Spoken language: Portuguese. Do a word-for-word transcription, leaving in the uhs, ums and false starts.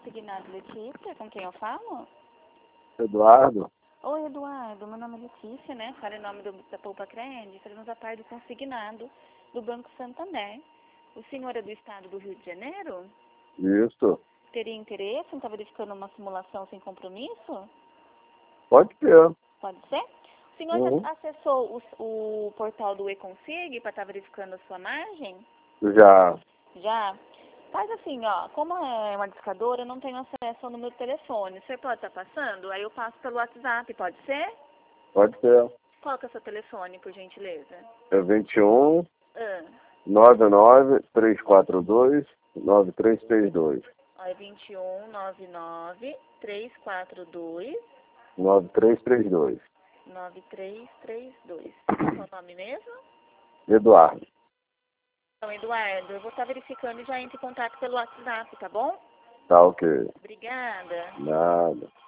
consignado Letícia, com quem eu falo? Eduardo? Oi, Eduardo, meu nome é Letícia, né? Fala em nome do, da Poupa Crédito, fazemos a parte do consignado do Banco Santander. O senhor é do estado do Rio de Janeiro? Isso. Teria interesse em estar verificando uma simulação sem compromisso? Pode ser. Pode ser? O senhor Uhum. já acessou o, o portal do eConsig para estar verificando a sua margem? Já. Já? Faz assim, ó, como é uma discadora, eu não tenho acesso ao número do telefone. Você pode estar passando? Aí eu passo pelo WhatsApp, pode ser? Pode ser. Qual que é o seu telefone, por gentileza? É vinte e um, Ah, noventa e nove, trezentos e quarenta e dois, nove três três dois. ó, é vinte e um, noventa e nove, trezentos e quarenta e dois, nove três três dois. nove três três dois. Qual é o seu nome mesmo? Eduardo. Então, Eduardo, eu vou estar verificando e já entro em contato pelo WhatsApp, tá bom? Tá ok. Obrigada. Nada.